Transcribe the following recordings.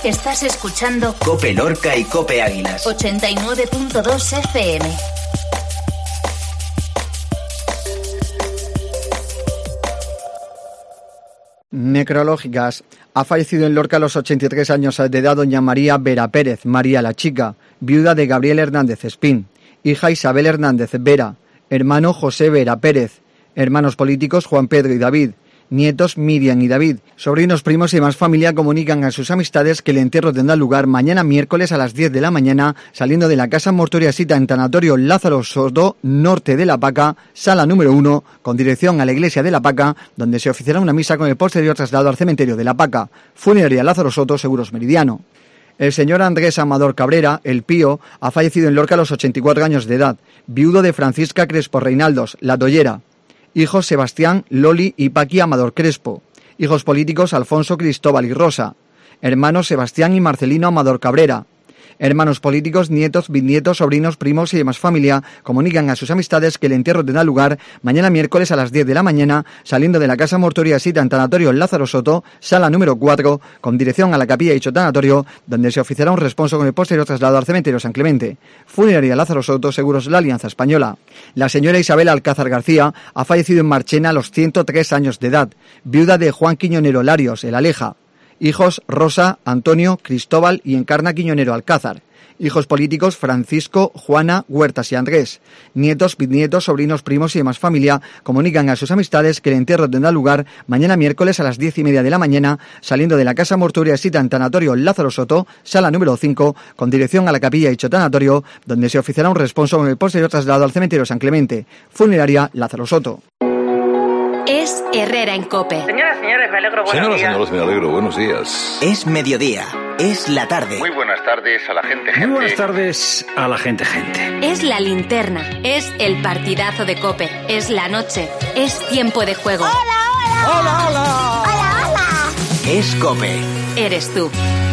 Estás escuchando COPE Lorca y COPE Águilas. 89.2 FM. Necrológicas. Ha fallecido en Lorca a los 83 años de edad doña María Vera Pérez, María la Chica, viuda de Gabriel Hernández Espín, hija Isabel Hernández Vera, hermano José Vera Pérez, hermanos políticos Juan Pedro y David, nietos Miriam y David, sobrinos, primos y demás familia comunican a sus amistades que el entierro tendrá lugar mañana miércoles a las 10 de la mañana, saliendo de la casa mortuoria sita en Tanatorio Lázaro Soto, norte de La Paca, sala número 1, con dirección a la iglesia de La Paca, donde se oficiará una misa con el posterior traslado al cementerio de La Paca. Funeraria Lázaro Soto, Seguros Meridiano. El señor Andrés Amador Cabrera, el Pío, ha fallecido en Lorca a los 84 años de edad, viudo de Francisca Crespo Reinaldos, La Tollera. Hijos Sebastián, Loli y Paqui Amador Crespo. Hijos políticos Alfonso, Cristóbal y Rosa. Hermanos Sebastián y Marcelino Amador Cabrera. Hermanos políticos, nietos, bisnietos, sobrinos, primos y demás familia comunican a sus amistades que el entierro tendrá lugar mañana miércoles a las 10 de la mañana, saliendo de la casa mortuoria sita en Tanatorio Lázaro Soto, sala número 4, con dirección a la capilla de dicho tanatorio, donde se oficiará un responso con el posterior traslado al cementerio San Clemente. Funeraria Lázaro Soto, Seguros La Alianza Española. La señora Isabel Alcázar García ha fallecido en Marchena a los 103 años de edad, viuda de Juan Quiñonero Larios, el Aleja. Hijos Rosa, Antonio, Cristóbal y Encarna Quiñonero Alcázar. Hijos políticos Francisco, Juana, Huertas y Andrés. Nietos, bisnietos, sobrinos, primos y demás familia comunican a sus amistades que el entierro tendrá lugar mañana miércoles a las 10:30 de la mañana, saliendo de la casa mortuoria sita en Tanatorio Lázaro Soto, sala número 5, con dirección a la capilla de dicho tanatorio, donde se oficiará un responso con el posterior traslado al cementerio San Clemente. Funeraria Lázaro Soto. Es Herrera en COPE. Señoras, señores, me alegro, buenos días. Señoras, me alegro, buenos días. Es mediodía, es la tarde. Muy buenas tardes a la gente. Muy buenas tardes a la gente. Es la linterna, es el partidazo de COPE, es la noche, es tiempo de juego. ¡Hola, hola! ¡Hola, hola! ¡Hola, hola! Es COPE. Eres tú.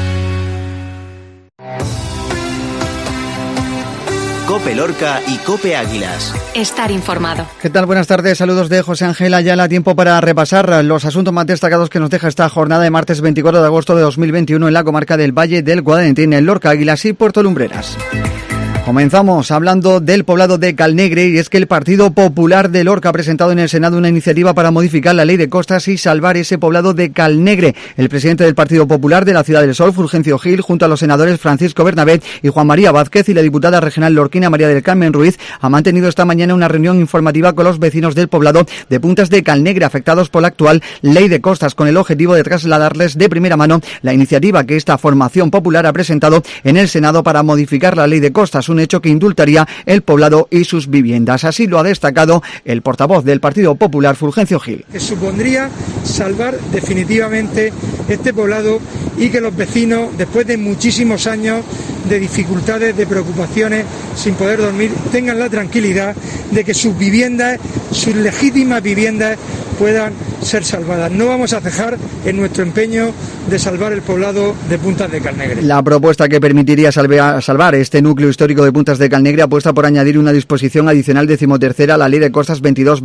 COPE Lorca y COPE Águilas. Estar informado. ¿Qué tal? Buenas tardes, saludos de José Ángel Ayala. Tiempo para repasar los asuntos más destacados que nos deja esta jornada de martes 24 de agosto de 2021 en la comarca del Valle del Guadalentín, en Lorca, Águilas y Puerto Lumbreras. Comenzamos hablando del poblado de Calnegre, y es que el Partido Popular de Lorca ha presentado en el Senado una iniciativa para modificar la ley de costas y salvar ese poblado de Calnegre. El presidente del Partido Popular de la Ciudad del Sol, Fulgencio Gil, junto a los senadores Francisco Bernabé y Juan María Vázquez y la diputada regional lorquina María del Carmen Ruiz, ha mantenido esta mañana una reunión informativa con los vecinos del poblado de Puntas de Calnegre afectados por la actual ley de costas, con el objetivo de trasladarles de primera mano la iniciativa que esta formación popular ha presentado en el Senado para modificar la ley de costas, un hecho que indultaría el poblado y sus viviendas. Así lo ha destacado el portavoz del Partido Popular, Fulgencio Gil. Que supondría salvar definitivamente este poblado y que los vecinos, después de muchísimos años de dificultades, de preocupaciones, sin poder dormir, tengan la tranquilidad de que sus viviendas, sus legítimas viviendas, puedan ser salvadas. No vamos a cejar en nuestro empeño de salvar el poblado de Puntas de Calnegre. La propuesta que permitiría salvar este núcleo histórico de Puntas de Calnegre apuesta por añadir una disposición adicional 13ª a la Ley de Costas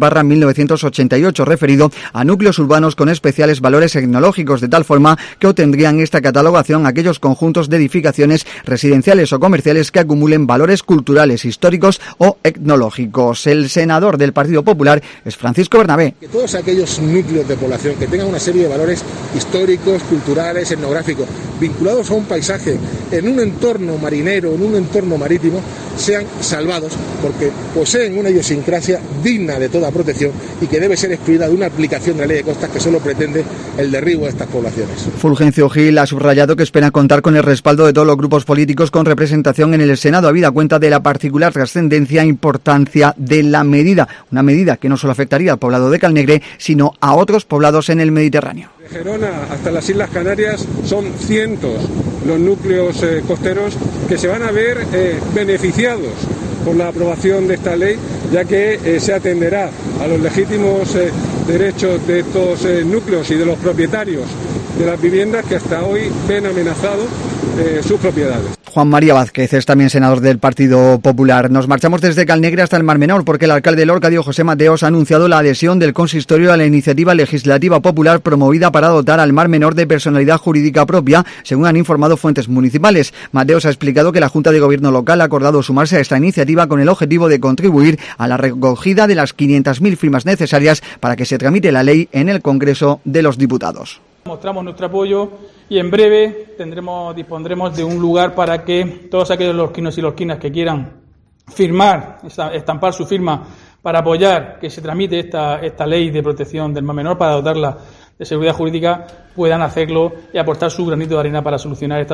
22/1988, referido a núcleos urbanos con especiales valores etnológicos, de tal forma que obtendrían esta catalogación aquellos conjuntos de edificaciones residenciales o comerciales que acumulen valores culturales, históricos o etnológicos. El senador del Partido Popular es Francisco Bernabé. Que todos aquellos núcleos de población que tengan una serie de valores históricos, culturales, etnográficos, vinculados a un paisaje, en un entorno marinero, en un entorno marítimo, sean salvados porque poseen una idiosincrasia digna de toda protección y que debe ser excluida de una aplicación de la ley de costas que solo pretende el derribo de estas poblaciones. Fulgencio Gil ha subrayado que espera contar con el respaldo de todos los grupos políticos con representación en el Senado, habida cuenta de la particular trascendencia e importancia de la medida, una medida que no solo afectaría al poblado de Calnegre, sino a otros poblados en el Mediterráneo. De Gerona hasta las Islas Canarias son cientos los núcleos costeros que se van a ver beneficiados por la aprobación de esta ley, ya que se atenderá a los legítimos derechos de estos núcleos y de los propietarios de las viviendas que hasta hoy ven amenazado sus propiedades. Juan María Vázquez es también senador del Partido Popular. Nos marchamos desde Calnegre hasta el Mar Menor porque el alcalde de Lorca, Diego José Mateos, ha anunciado la adhesión del consistorio a la iniciativa legislativa popular promovida para dotar al Mar Menor de personalidad jurídica propia, según han informado fuentes municipales. Mateos ha explicado que la Junta de Gobierno local ha acordado sumarse a esta iniciativa con el objetivo de contribuir a la recogida de las 500.000 firmas necesarias para que se tramite la ley en el Congreso de los Diputados. Mostramos nuestro apoyo y en breve dispondremos de un lugar para que todos aquellos lorquinos y lorquinas que quieran firmar, estampar su firma para apoyar que se tramite esta ley de protección del Mar Menor, para dotarla de seguridad jurídica, puedan hacerlo y aportar su granito de arena para solucionar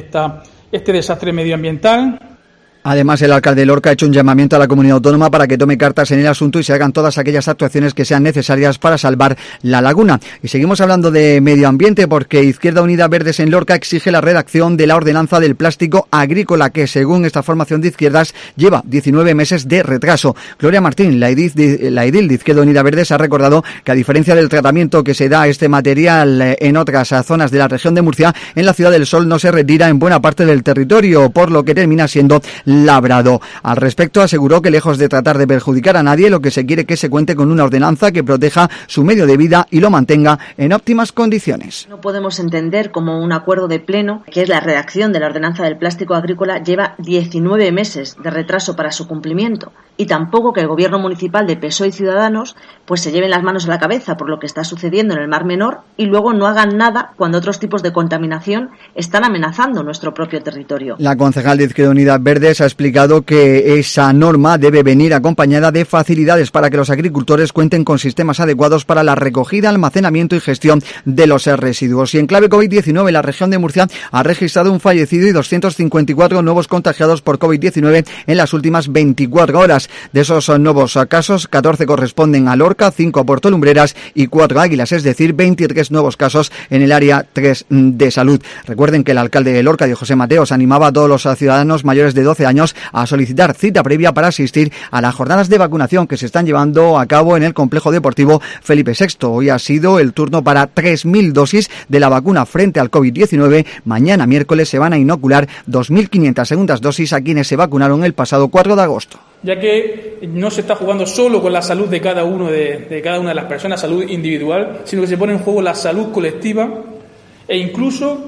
este desastre medioambiental. Además, el alcalde de Lorca ha hecho un llamamiento a la comunidad autónoma para que tome cartas en el asunto y se hagan todas aquellas actuaciones que sean necesarias para salvar la laguna. Y seguimos hablando de medio ambiente porque Izquierda Unida Verdes en Lorca exige la redacción de la ordenanza del plástico agrícola que, según esta formación de izquierdas, lleva 19 meses de retraso. Gloria Martín, la edil de Izquierda Unida Verdes, ha recordado que, a diferencia del tratamiento que se da a este material en otras zonas de la región de Murcia, en la Ciudad del Sol no se retira en buena parte del territorio, por lo que termina siendo labrado. Al respecto, aseguró que, lejos de tratar de perjudicar a nadie, lo que se quiere es que se cuente con una ordenanza que proteja su medio de vida y lo mantenga en óptimas condiciones. No podemos entender como un acuerdo de pleno que es la redacción de la ordenanza del plástico agrícola lleva 19 meses de retraso para su cumplimiento, y tampoco que el gobierno municipal de PSOE y Ciudadanos pues se lleven las manos a la cabeza por lo que está sucediendo en el Mar Menor y luego no hagan nada cuando otros tipos de contaminación están amenazando nuestro propio territorio. La concejal de Izquierda Unida Verdes ha explicado que esa norma debe venir acompañada de facilidades para que los agricultores cuenten con sistemas adecuados para la recogida, almacenamiento y gestión de los residuos. Y en clave COVID-19, la región de Murcia ha registrado un fallecido y 254 nuevos contagiados por COVID-19 en las últimas 24 horas. De esos nuevos casos, 14 corresponden a Lorca, 5 a Puerto Lumbreras y 4 a Águilas, es decir, 23 nuevos casos en el área 3 de salud. Recuerden que el alcalde de Lorca, Diego José Mateos, animaba a todos los ciudadanos mayores de 12 años a solicitar cita previa para asistir a las jornadas de vacunación que se están llevando a cabo en el complejo deportivo Felipe VI. Hoy ha sido el turno para 3.000 dosis de la vacuna frente al COVID-19. Mañana, miércoles, se van a inocular 2.500 segundas dosis a quienes se vacunaron el pasado 4 de agosto. Ya que no se está jugando solo con la salud de cada una de las personas, salud individual, sino que se pone en juego la salud colectiva e incluso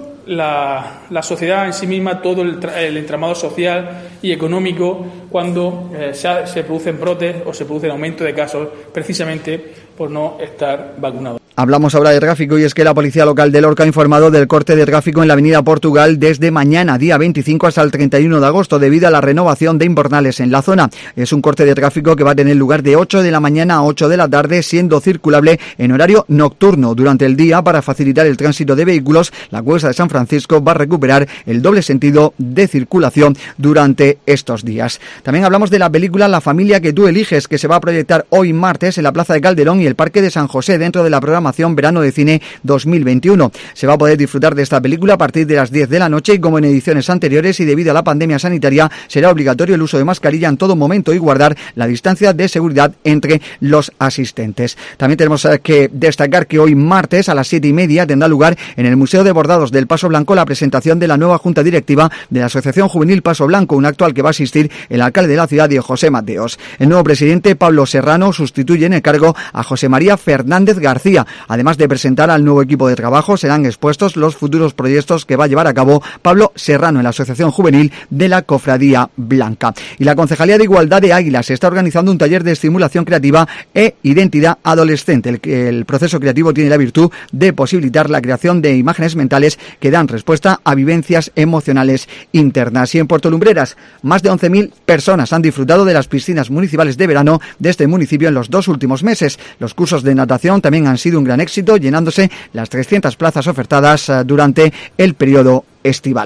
la sociedad en sí misma, todo el entramado social y económico, cuando se producen brotes o se produce aumento de casos precisamente por no estar vacunados. Hablamos ahora de tráfico y es que la Policía Local de Lorca ha informado del corte de tráfico en la avenida Portugal desde mañana, día 25, hasta el 31 de agosto, debido a la renovación de invernales en la zona. Es un corte de tráfico que va a tener lugar de 8 de la mañana a 8 de la tarde, siendo circulable en horario nocturno. Durante el día, para facilitar el tránsito de vehículos, la Cuesta de San Francisco va a recuperar el doble sentido de circulación durante estos días. También hablamos de la película La familia que tú eliges, que se va a proyectar hoy martes en la Plaza de Calderón y el Parque de San José dentro de la programación Verano de Cine 2021. Se va a poder disfrutar de esta película a partir de las 10 de la noche y, como en ediciones anteriores y debido a la pandemia sanitaria, será obligatorio el uso de mascarilla en todo momento y guardar la distancia de seguridad entre los asistentes. También tenemos que destacar que hoy martes a las 7:30 tendrá lugar en el Museo de Bordados del Paso Blanco la presentación de la nueva Junta Directiva de la Asociación Juvenil Paso Blanco, un acto al que va a asistir el alcalde de la ciudad, Diego José Mateos. El nuevo presidente, Pablo Serrano, sustituye en el cargo a José María Fernández García. Además de presentar al nuevo equipo de trabajo, serán expuestos los futuros proyectos que va a llevar a cabo Pablo Serrano en la Asociación Juvenil de la Cofradía Blanca. Y la Concejalía de Igualdad de Águilas está organizando un taller de estimulación creativa e identidad adolescente. El proceso creativo tiene la virtud de posibilitar la creación de imágenes mentales que dan respuesta a vivencias emocionales internas. Y en Puerto Lumbreras, más de 11.000 personas han disfrutado de las piscinas municipales de verano de este municipio en los 2 últimos meses. Los cursos de natación también han sido un gran éxito, llenándose las 300 plazas ofertadas durante el periodo estival.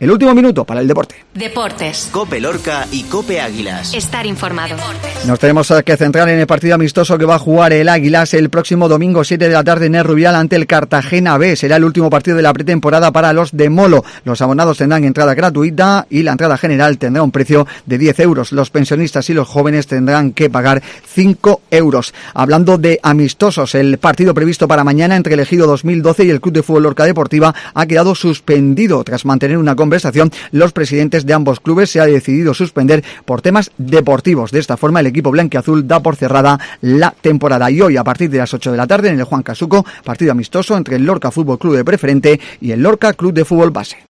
El último minuto para el deporte. Deportes. Cope Lorca y Cope Águilas. Estar informado. Nos tenemos que centrar en el partido amistoso que va a jugar el Águilas el próximo domingo 7 de la tarde en el Rubial ante el Cartagena B. Será el último partido de la pretemporada para los de Molo. Los abonados tendrán entrada gratuita y la entrada general tendrá un precio de 10 euros. Los pensionistas y los jóvenes tendrán que pagar 5 euros. Hablando de amistosos, el partido previsto para mañana entre el Ejido 2012 y el Club de Fútbol Lorca Deportiva ha quedado suspendido. Tras mantener una conversación, los presidentes de ambos clubes se ha decidido suspender por temas deportivos. De esta forma, el equipo blanquiazul da por cerrada la temporada. Y hoy, a partir de las 8 de la tarde, en el Juan Casuco, partido amistoso entre el Lorca Fútbol Club de Preferente y el Lorca Club de Fútbol Base.